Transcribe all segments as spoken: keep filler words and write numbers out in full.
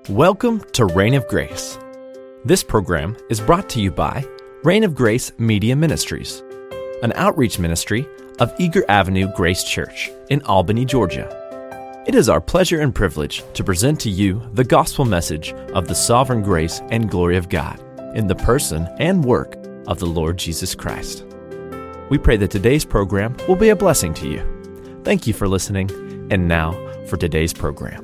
Welcome to Reign of Grace. This program is brought to you by Reign of Grace Media Ministries, an outreach ministry of Eager Avenue Grace Church in Albany, Georgia. It is our pleasure and privilege to present to you the gospel message of the sovereign grace and glory of God in the person and work of the Lord Jesus Christ. We pray that today's program will be a blessing to you. Thank you for listening, and now for today's program.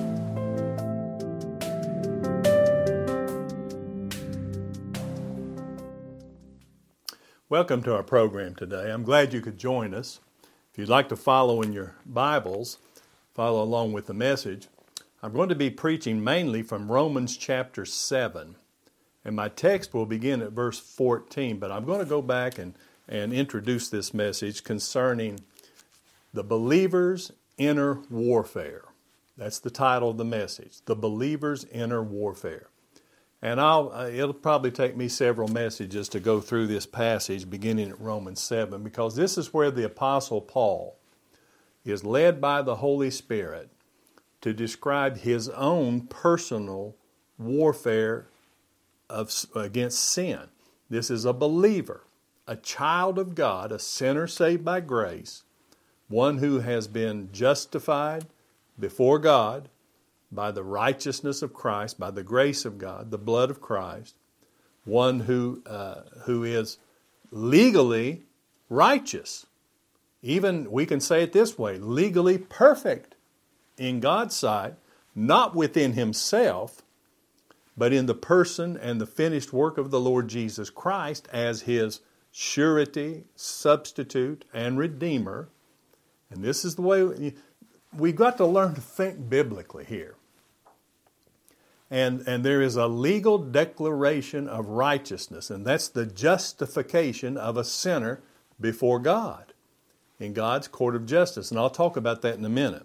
Welcome to our program today. I'm glad you could join us. If you'd like to follow in your Bibles, follow along with the message. I'm going to be preaching mainly from Romans chapter seven. And my text will begin at verse fourteen, but I'm going to go back and, and introduce this message concerning the believer's inner warfare. That's the title of the message, The Believer's Inner Warfare. And I'll, uh, it'll probably take me several messages to go through this passage beginning at Romans seven, because this is where the Apostle Paul is led by the Holy Spirit to describe his own personal warfare of, against sin. This is a believer, a child of God, a sinner saved by grace, one who has been justified before God by the righteousness of Christ, by the grace of God, the blood of Christ, one who uh, who is legally righteous. Even, we can say it this way, legally perfect in God's sight, not within himself, but in the person and the finished work of the Lord Jesus Christ as his surety, substitute, and redeemer. And this is the way we've got to learn to think biblically here. And, and there is a legal declaration of righteousness, and that's the justification of a sinner before God in God's court of justice. And I'll talk about that in a minute.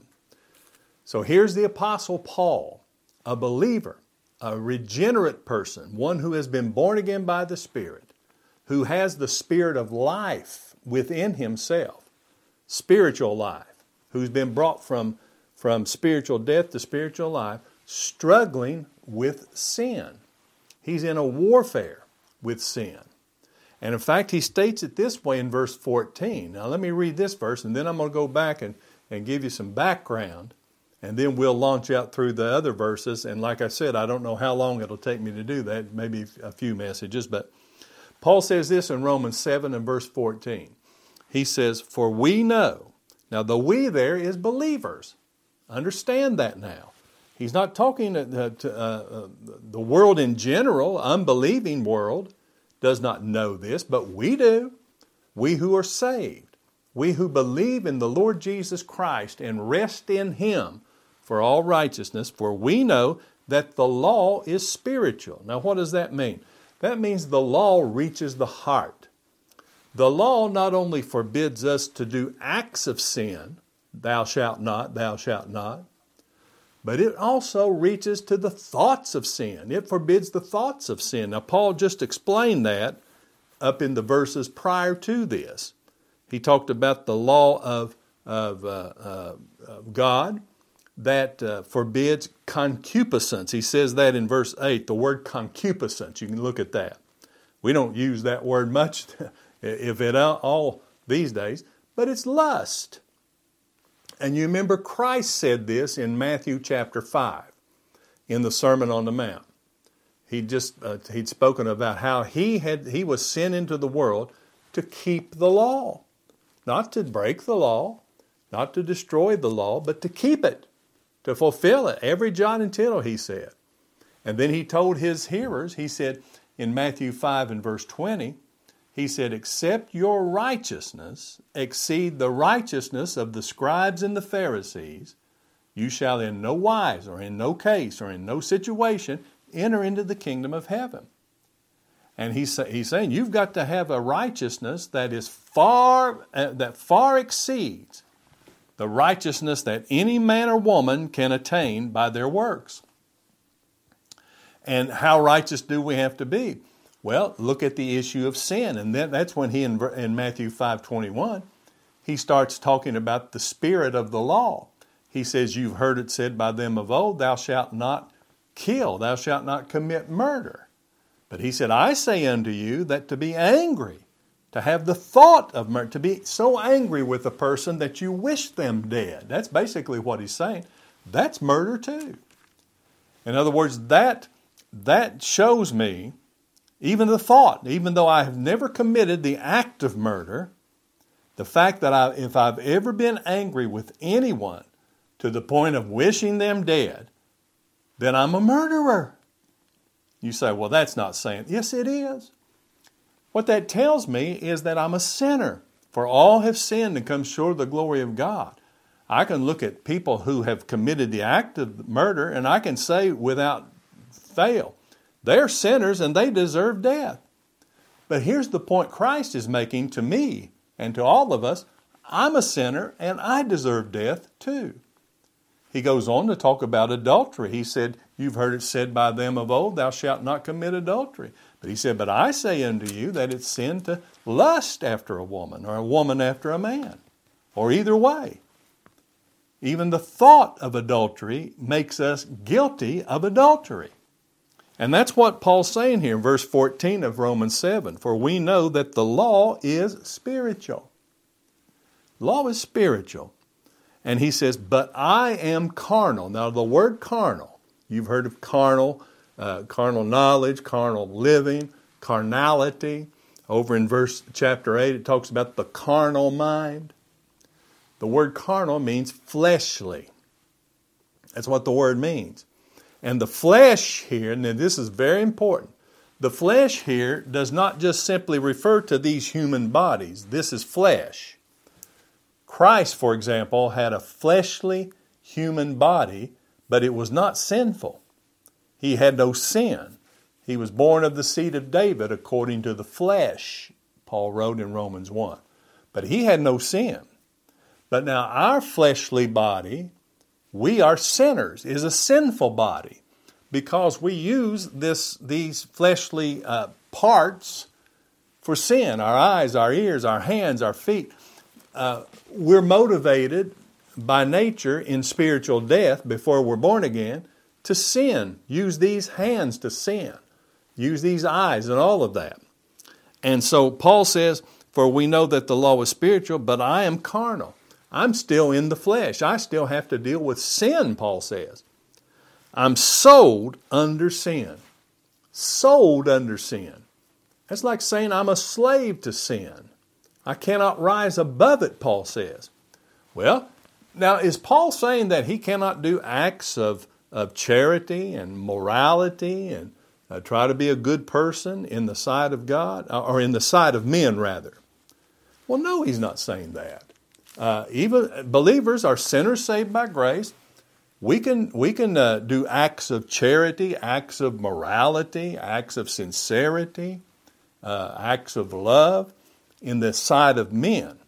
So here's the Apostle Paul, a believer, a regenerate person, one who has been born again by the Spirit, who has the Spirit of life within himself, spiritual life, who's been brought from, from spiritual death to spiritual life, struggling with sin. He's in a warfare with sin. And in fact, he states it this way in verse fourteen. Now let me read this verse, and then I'm going to go back and, and give you some background, and then we'll launch out through the other verses. And like I said, I don't know how long it'll take me to do that, maybe a few messages. But Paul says this in Romans seven and verse fourteen. He says, "For we know." Now the we there is believers. Understand that now. He's not talking to, to uh, uh, the world in general. Unbelieving world does not know this, but we do. We who are saved. We who believe in the Lord Jesus Christ and rest in Him for all righteousness. For we know that the law is spiritual. Now what does that mean? That means the law reaches the heart. The law not only forbids us to do acts of sin, thou shalt not, thou shalt not, but it also reaches to the thoughts of sin. It forbids the thoughts of sin. Now, Paul just explained that up in the verses prior to this. He talked about the law of, of, uh, uh, of God that uh, forbids concupiscence. He says that in verse eight, the word concupiscence. You can look at that. We don't use that word much, if at all, these days, but it's lust. And you remember Christ said this in Matthew chapter five, in the Sermon on the Mount. He just uh, he'd spoken about how he had he was sent into the world to keep the law, not to break the law, not to destroy the law, but to keep it, to fulfill it, every jot and tittle, he said. And then he told his hearers, he said in Matthew five and verse twenty, he said, "Except your righteousness exceed the righteousness of the scribes and the Pharisees, you shall in no wise or in no case or in no situation enter into the kingdom of heaven." And he's, he's saying you've got to have a righteousness that is far uh, that far exceeds the righteousness that any man or woman can attain by their works. And how righteous do we have to be? Well, look at the issue of sin. And then that's when he, in, in Matthew five twenty-one, he starts talking about the spirit of the law. He says, "You've heard it said by them of old, thou shalt not kill, thou shalt not commit murder. But he said, I say unto you that to be angry, to have the thought of murder, to be so angry with a person that you wish them dead. That's basically what he's saying. That's murder too. In other words, that, that shows me, even the thought, even though I have never committed the act of murder, the fact that I, if I've ever been angry with anyone to the point of wishing them dead, then I'm a murderer. You say, well, that's not saying. Yes, it is. What that tells me is that I'm a sinner. For all have sinned and come short of the glory of God. I can look at people who have committed the act of murder and I can say without fail, they're sinners and they deserve death. But here's the point Christ is making to me and to all of us. I'm a sinner and I deserve death too. He goes on to talk about adultery. He said, you've heard it said by them of old, thou shalt not commit adultery. But he said, but I say unto you that it's sin to lust after a woman or a woman after a man, or either way. Even the thought of adultery makes us guilty of adultery. And that's what Paul's saying here in verse fourteen of Romans seven. For we know that the law is spiritual. Law is spiritual. And he says, but I am carnal. Now the word carnal, you've heard of carnal, uh, carnal knowledge, carnal living, carnality. Over in verse chapter eight, it talks about the carnal mind. The word carnal means fleshly. That's what the word means. And the flesh here, and this is very important, the flesh here does not just simply refer to these human bodies. This is flesh. Christ, for example, had a fleshly human body, but it was not sinful. He had no sin. He was born of the seed of David according to the flesh, Paul wrote in Romans one. But he had no sin. But now our fleshly body, we are sinners, is a sinful body because we use this these fleshly uh, parts for sin. Our eyes, our ears, our hands, our feet. Uh, we're motivated by nature in spiritual death before we're born again to sin. Use these hands to sin. Use these eyes and all of that. And so Paul says, for we know that the law is spiritual, but I am carnal. I'm still in the flesh. I still have to deal with sin, Paul says. I'm sold under sin. Sold under sin. That's like saying I'm a slave to sin. I cannot rise above it, Paul says. Well, now is Paul saying that he cannot do acts of, of charity and morality and uh, try to be a good person in the sight of God, or in the sight of men rather? Well, no, he's not saying that. Uh, even believers are sinners saved by grace. We can we can uh, do acts of charity, acts of morality, acts of sincerity, uh, acts of love in the sight of men.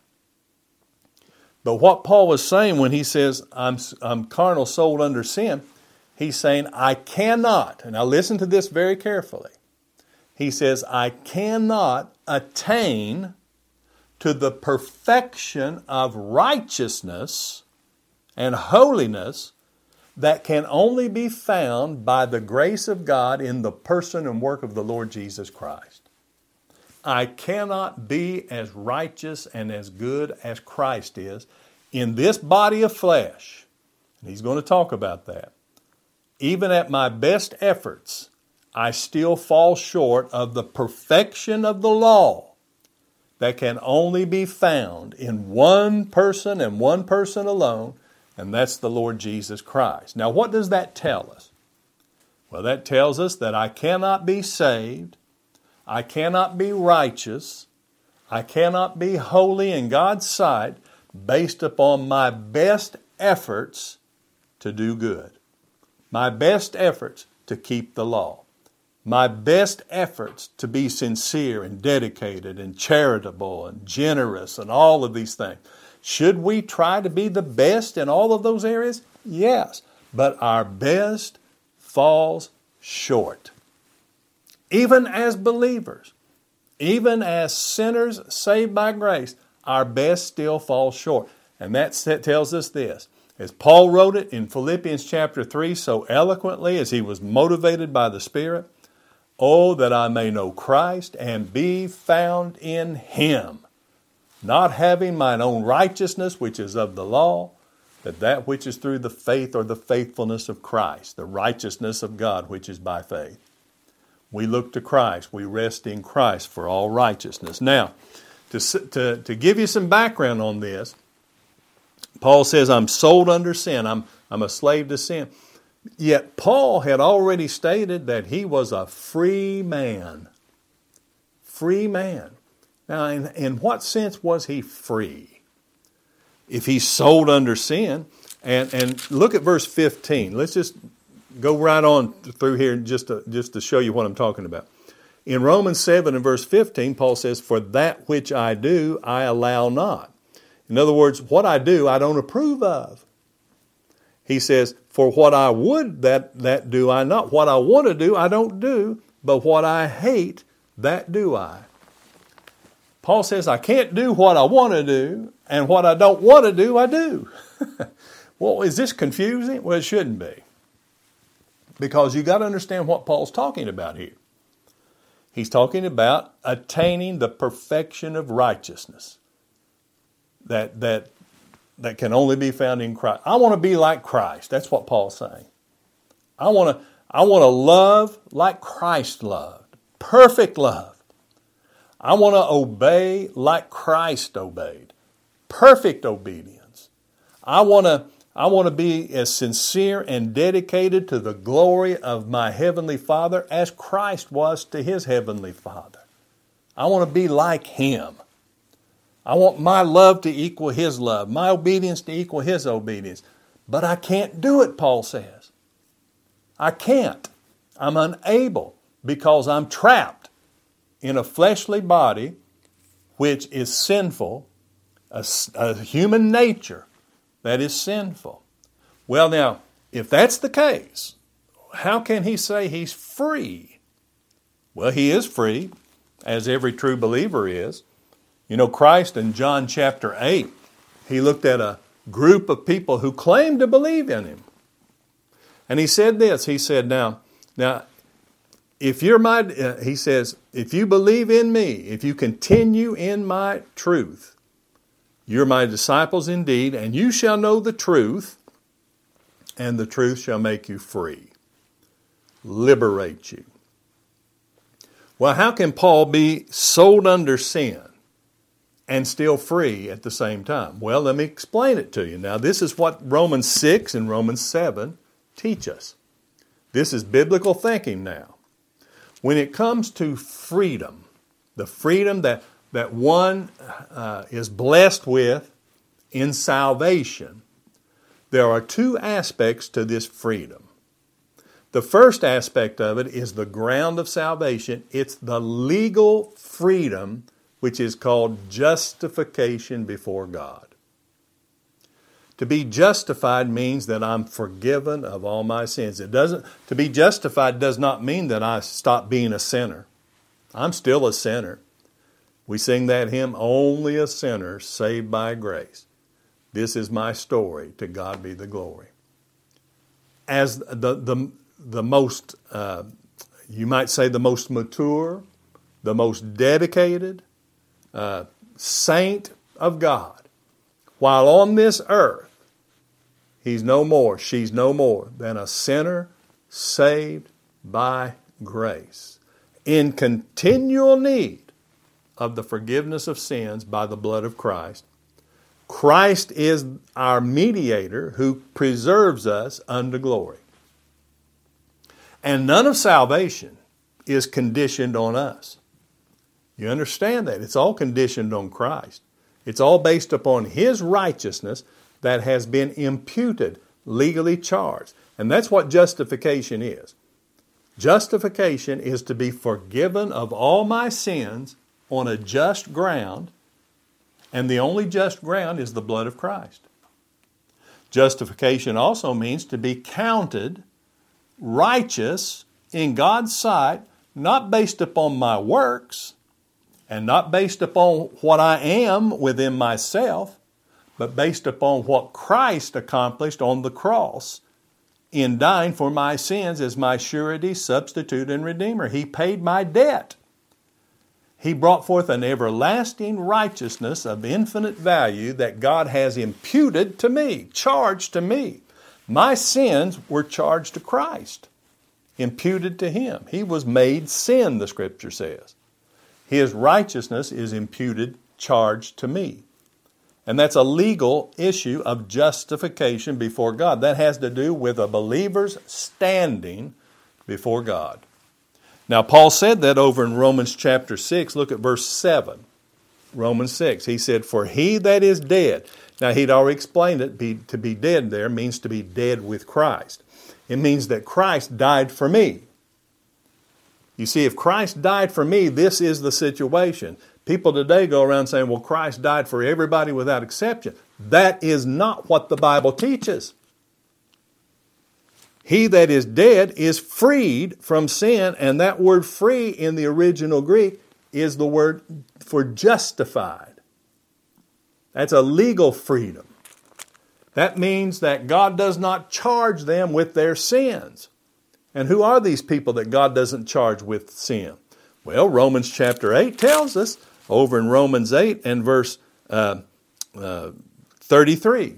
But what Paul was saying when he says, I'm, I'm carnal, sold under sin, he's saying, I cannot, and now listen to this very carefully. He says, I cannot attain to the perfection of righteousness and holiness that can only be found by the grace of God in the person and work of the Lord Jesus Christ. I cannot be as righteous and as good as Christ is in this body of flesh. And he's going to talk about that. Even at my best efforts, I still fall short of the perfection of the law that can only be found in one person and one person alone, and that's the Lord Jesus Christ. Now, what does that tell us? Well, that tells us that I cannot be saved, I cannot be righteous, I cannot be holy in God's sight based upon my best efforts to do good, my best efforts to keep the law, my best efforts to be sincere and dedicated and charitable and generous and all of these things. Should we try to be the best in all of those areas? Yes, but our best falls short. Even as believers, even as sinners saved by grace, our best still falls short. And that tells us this. As Paul wrote it in Philippians chapter three so eloquently as he was motivated by the Spirit, "Oh, that I may know Christ and be found in Him, not having mine own righteousness, which is of the law, but that which is through the faith or the faithfulness of Christ, the righteousness of God, which is by faith." We look to Christ. We rest in Christ for all righteousness. Now, to, to, to give you some background on this, Paul says, I'm sold under sin. I'm, I'm a slave to sin. Yet Paul had already stated that he was a free man. Free man. Now, in, in what sense was he free? If he's sold under sin, and, and look at verse fifteen. Let's just go right on through here just to, just to show you what I'm talking about. In Romans seven and verse fifteen, Paul says, "For that which I do, I allow not." In other words, what I do, I don't approve of. He says, "For what I would, that, that do I not. What I want to do, I don't do. But what I hate, that do I." Paul says, I can't do what I want to do, and what I don't want to do, I do. Well, is this confusing? Well, it shouldn't be. Because you got to understand what Paul's talking about here. He's talking about attaining the perfection of righteousness that that that can only be found in Christ. I want to be like Christ. That's what Paul's saying. I want to I want to love like Christ loved. Perfect love. I want to obey like Christ obeyed. Perfect obedience. I want to I want to be as sincere and dedicated to the glory of my Heavenly Father as Christ was to His Heavenly Father. I want to be like Him. I want my love to equal His love, my obedience to equal His obedience. But I can't do it, Paul says. I can't. I'm unable because I'm trapped in a fleshly body which is sinful, a, a human nature that is sinful. Well, now, if that's the case, how can he say he's free? Well, he is free, as every true believer is. You know, Christ in John chapter eight, He looked at a group of people who claimed to believe in Him. And He said this, He said, now, now, if you're my, uh, He says, if you believe in me, if you continue in my truth, you're my disciples indeed, and you shall know the truth, and the truth shall make you free, liberate you. Well, how can Paul be sold under sin and still free at the same time? Well, let me explain it to you. Now, this is what Romans six and Romans seven teach us. This is biblical thinking now. When it comes to freedom, the freedom that, that one uh, is blessed with in salvation, there are two aspects to this freedom. The first aspect of it is the ground of salvation. It's the legal freedom, which is called justification before God. To be justified means that I'm forgiven of all my sins. It doesn't, to be justified does not mean that I stop being a sinner. I'm still a sinner. We sing that hymn, "Only a sinner saved by grace. This is my story, to God be the glory." As the, the, the most, uh, you might say the most mature, the most dedicated uh, saint of God, while on this earth, he's no more, she's no more than a sinner saved by grace, in continual need of the forgiveness of sins by the blood of Christ. Christ is our mediator who preserves us unto glory. And none of salvation is conditioned on us. You understand that? It's all conditioned on Christ. It's all based upon His righteousness that has been imputed, legally charged. And that's what justification is. Justification is to be forgiven of all my sins on a just ground, and the only just ground is the blood of Christ. Justification also means to be counted righteous in God's sight, not based upon my works, and not based upon what I am within myself, but based upon what Christ accomplished on the cross in dying for my sins as my surety, substitute, and redeemer. He paid my debt. He brought forth an everlasting righteousness of infinite value that God has imputed to me, charged to me. My sins were charged to Christ, imputed to Him. He was made sin, the Scripture says. His righteousness is imputed, charged to me. And that's a legal issue of justification before God. That has to do with a believer's standing before God. Now, Paul said that over in Romans chapter six. Look at verse seven. Romans six. He said, for he that is dead. Now, he'd already explained it. Be, to be dead there means to be dead with Christ. It means that Christ died for me. You see, if Christ died for me, this is the situation. People today go around saying, well, Christ died for everybody without exception. That is not what the Bible teaches. He that is dead is freed from sin, and that word free in the original Greek is the word for justified. That's a legal freedom. That means that God does not charge them with their sins. And who are these people that God doesn't charge with sin? Well, Romans chapter eight tells us, over in Romans eight and verse uh, uh, thirty-three,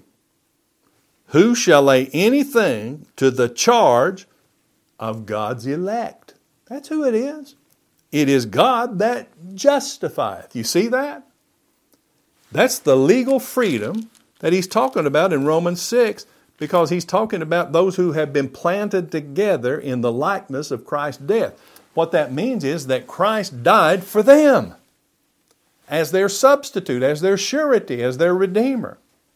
who shall lay anything to the charge of God's elect? That's who it is. It is God that justifieth. You see that? That's the legal freedom that he's talking about in Romans six, because he's talking about those who have been planted together in the likeness of Christ's death. What that means is that Christ died for them as their substitute, as their surety, as their redeemer.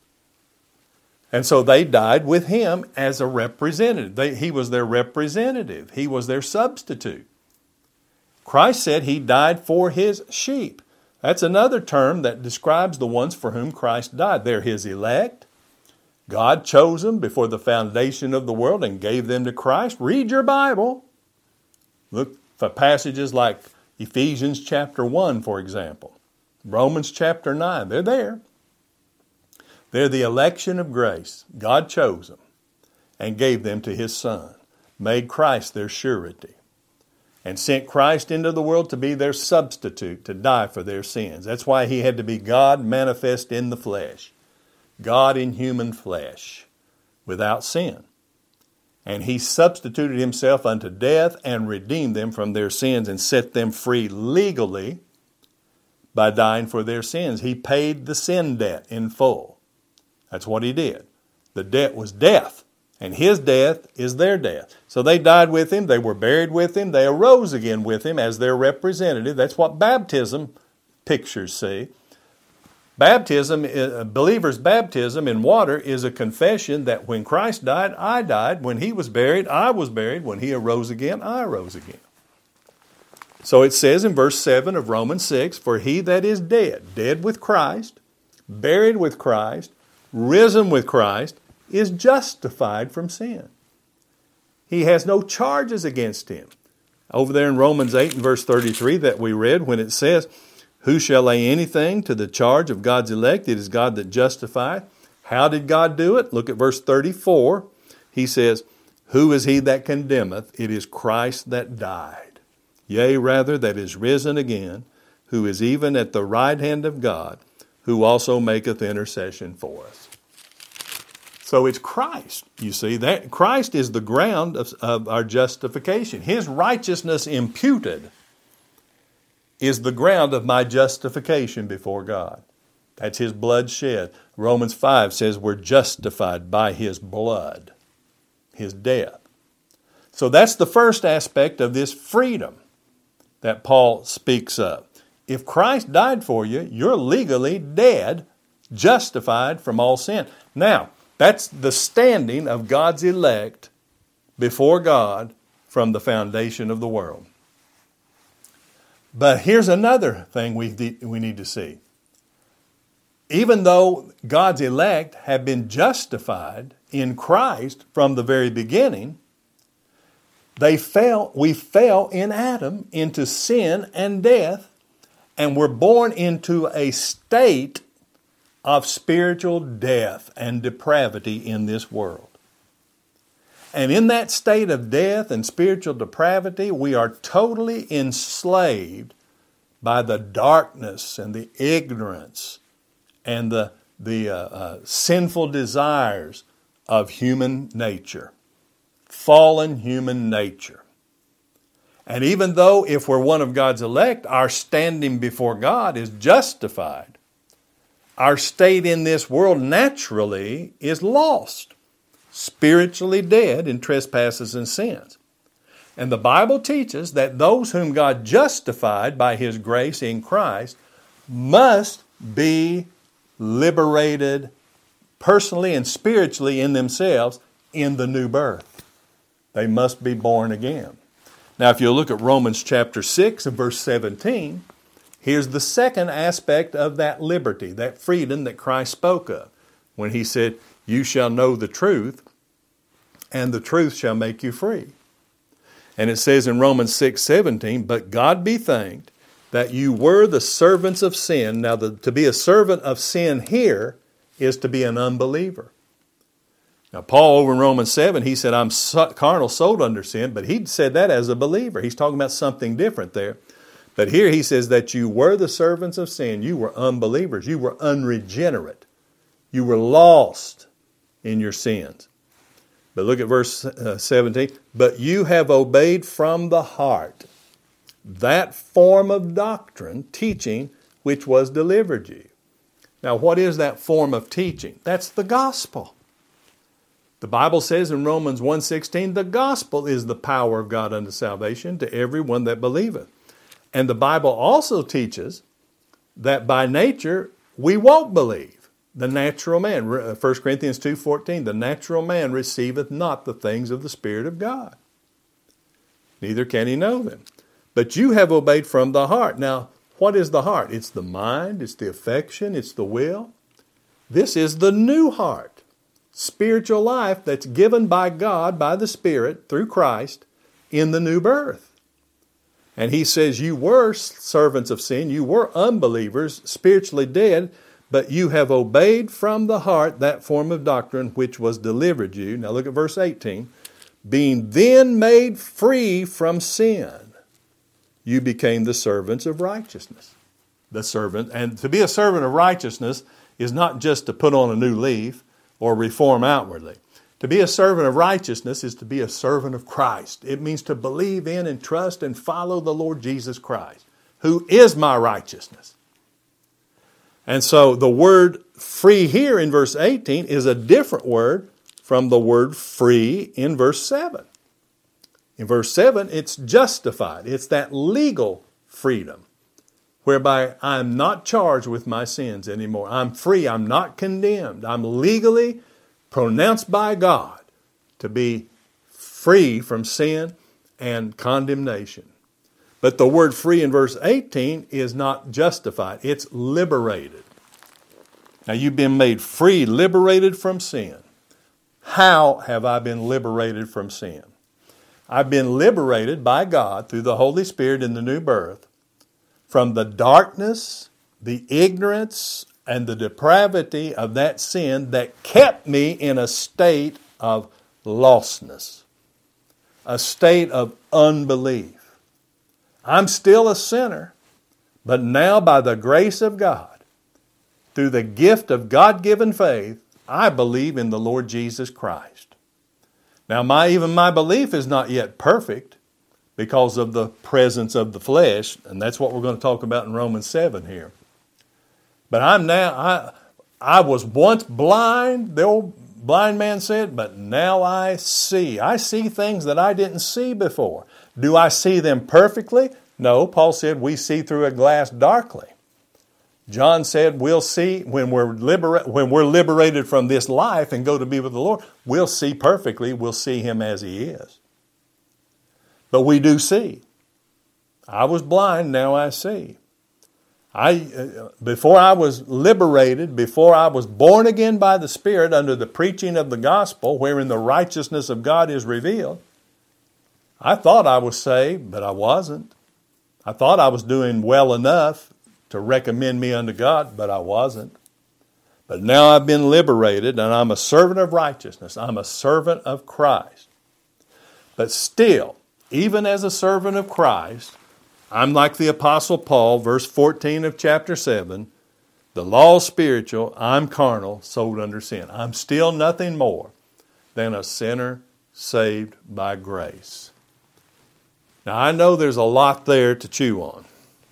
And so they died with Him as a representative. They, he was their representative. He was their substitute. Christ said He died for His sheep. That's another term that describes the ones for whom Christ died. They're His elect. God chose them before the foundation of the world and gave them to Christ. Read your Bible. Look for passages like Ephesians chapter one, for example. Romans chapter nine. They're there. They're the election of grace. God chose them and gave them to His Son, made Christ their surety, and sent Christ into the world to be their substitute, to die for their sins. That's why He had to be God manifest in the flesh, God in human flesh, without sin. And He substituted Himself unto death and redeemed them from their sins and set them free legally by dying for their sins. He paid the sin debt in full. That's what He did. The debt was death, and His death is their death. So they died with Him, they were buried with Him, they arose again with Him as their representative. That's what baptism pictures see. Baptism, a believer's baptism in water is a confession that when Christ died, I died. When He was buried, I was buried. When He arose again, I arose again. So it says in verse seven of Romans six, for he that is dead, dead with Christ, buried with Christ, risen with Christ, is justified from sin. He has no charges against him. Over there in Romans eight and verse thirty-three that we read, when it says, who shall lay anything to the charge of God's elect? It is God that justifieth. How did God do it? Look at verse thirty-four. He says, who is he that condemneth? It is Christ that died. Yea, rather, that is risen again, who is even at the right hand of God, who also maketh intercession for us. So it's Christ, you see. That Christ is the ground of, of our justification. His righteousness imputed is the ground of my justification before God. That's His blood shed. Romans five says we're justified by His blood, His death. So that's the first aspect of this freedom that Paul speaks of. If Christ died for you, you're legally dead, justified from all sin. Now, that's the standing of God's elect before God from the foundation of the world. But here's another thing we we need to see. Even though God's elect have been justified in Christ from the very beginning, they fell, we fell in Adam into sin and death, and were born into a state of spiritual death and depravity in this world. And in that state of death and spiritual depravity, we are totally enslaved by the darkness and the ignorance and the, the uh, uh, sinful desires of human nature, fallen human nature. And even though if we're one of God's elect, our standing before God is justified, our state in this world naturally is lost, spiritually dead in trespasses and sins. And the Bible teaches that those whom God justified by His grace in Christ must be liberated personally and spiritually in themselves in the new birth. They must be born again. Now, if you look at Romans chapter six and verse seventeen, here's the second aspect of that liberty, that freedom that Christ spoke of, when He said, "You shall know the truth, and the truth shall make you free." And it says in Romans six seventeen, "But God be thanked that you were the servants of sin." Now, the, to be a servant of sin here is to be an unbeliever. Now, Paul over in Romans seven, he said, "I'm so, carnal, sold under sin," but he said that as a believer. He's talking about something different there. But here he says that you were the servants of sin. You were unbelievers. You were unregenerate. You were lost in your sins. But look at verse seventeen. "But you have obeyed from the heart that form of doctrine, teaching, which was delivered you." Now, what is that form of teaching? That's the gospel. The Bible says in Romans one sixteen, "The gospel is the power of God unto salvation to everyone that believeth." And the Bible also teaches that by nature we won't believe. The natural man, First Corinthians two fourteen, "The natural man receiveth not the things of the Spirit of God, neither can he know them. But you have obeyed from the heart." Now, what is the heart? It's the mind, it's the affection, it's the will. This is the new heart, spiritual life that's given by God, by the Spirit, through Christ, in the new birth. And he says you were servants of sin, you were unbelievers, spiritually dead, but you have obeyed from the heart that form of doctrine which was delivered you. Now look at verse eighteen. "Being then made free from sin, you became the servants of righteousness." The servant, and to be a servant of righteousness is not just to put on a new leaf or reform outwardly. To be a servant of righteousness is to be a servant of Christ. It means to believe in and trust and follow the Lord Jesus Christ, who is my righteousness. And so the word free here in verse eighteen is a different word from the word free in verse seven. In verse seven, it's justified. It's that legal freedom whereby I'm not charged with my sins anymore. I'm free. I'm not condemned. I'm legally pronounced by God to be free from sin and condemnation. But the word free in verse eighteen is not justified. It's liberated. Now you've been made free, liberated from sin. How have I been liberated from sin? I've been liberated by God through the Holy Spirit in the new birth from the darkness, the ignorance, and the depravity of that sin that kept me in a state of lostness, a state of unbelief. I'm still a sinner, but now by the grace of God, through the gift of God-given faith, I believe in the Lord Jesus Christ. Now, my even my belief is not yet perfect because of the presence of the flesh, and that's what we're going to talk about in Romans seven here. But I'm now, I, I was once blind, the old blind man said, but now I see. I see things that I didn't see before. Do I see them perfectly? No, Paul said we see through a glass darkly. John said we'll see when we're libera- when we're liberated from this life and go to be with the Lord, we'll see perfectly, we'll see Him as He is. But we do see. I was blind, now I see. I, uh, before I was liberated, before I was born again by the Spirit under the preaching of the gospel, wherein the righteousness of God is revealed, I thought I was saved, but I wasn't. I thought I was doing well enough to recommend me unto God, but I wasn't. But now I've been liberated, and I'm a servant of righteousness. I'm a servant of Christ. But still, even as a servant of Christ, I'm like the Apostle Paul, verse fourteen of chapter seven, the law is spiritual, I'm carnal, sold under sin. I'm still nothing more than a sinner saved by grace. Now, I know there's a lot there to chew on,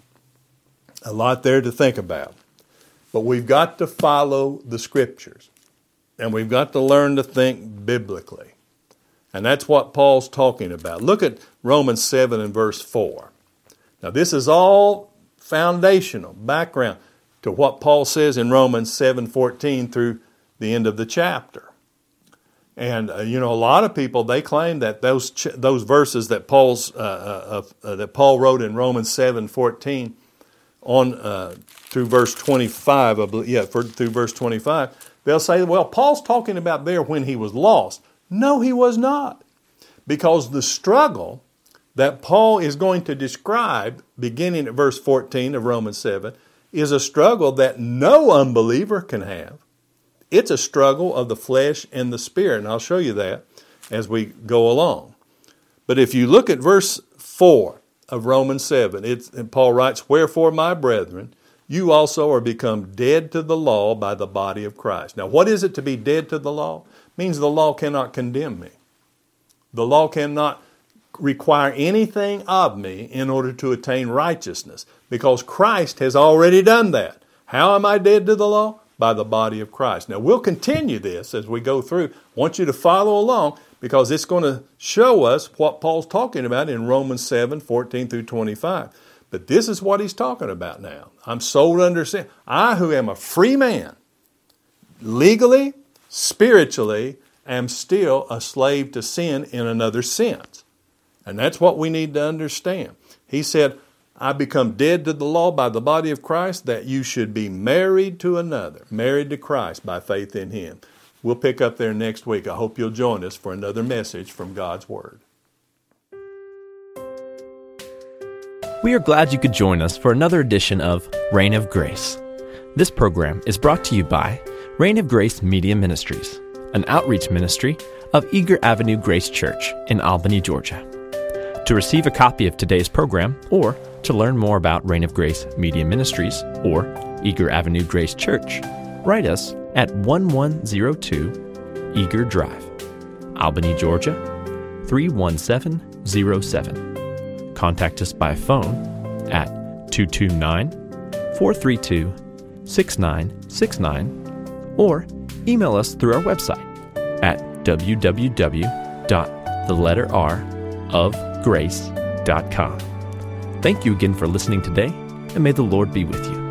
a lot there to think about, but we've got to follow the Scriptures, and we've got to learn to think biblically. And that's what Paul's talking about. Look at Romans seven and verse four. Now, this is all foundational, background to what Paul says in Romans seven fourteen through the end of the chapter. And, uh, you know, a lot of people, they claim that those ch- those verses that Paul's uh, uh, uh, that Paul wrote in Romans seven fourteen on uh, through verse twenty-five, I believe, yeah, for, through verse twenty-five, they'll say, well, Paul's talking about there when he was lost. No, he was not. Because the struggle that Paul is going to describe, beginning at verse fourteen of Romans seven, is a struggle that no unbeliever can have. It's a struggle of the flesh and the spirit, and I'll show you that as we go along. But if you look at verse four of Romans seven, it's, and Paul writes, "Wherefore, my brethren, you also are become dead to the law by the body of Christ." Now, what is it to be dead to the law? It means the law cannot condemn me. The law cannot require anything of me in order to attain righteousness, because Christ has already done that. How am I dead to the law? By the body of Christ. Now, we'll continue this as we go through. I want you to follow along, because it's going to show us what Paul's talking about in Romans seven fourteen through twenty-five. But this is what he's talking about now. I'm sold under sin. I, who am a free man, legally, spiritually, am still a slave to sin in another sense. And that's what we need to understand. He said, I become dead to the law by the body of Christ, that you should be married to another, married to Christ by faith in Him. We'll pick up there next week. I hope you'll join us for another message from God's Word. We are glad you could join us for another edition of Reign of Grace. This program is brought to you by Reign of Grace Media Ministries, an outreach ministry of Eager Avenue Grace Church in Albany, Georgia. To receive a copy of today's program, or to learn more about Reign of Grace Media Ministries or Eager Avenue Grace Church, write us at one one zero two Eager Drive, Albany, Georgia, three one seven zero seven. Contact us by phone at two two nine, four three two, six nine six nine or email us through our website at w w w dot the letter r of grace dot com. Thank you again for listening today, and may the Lord be with you.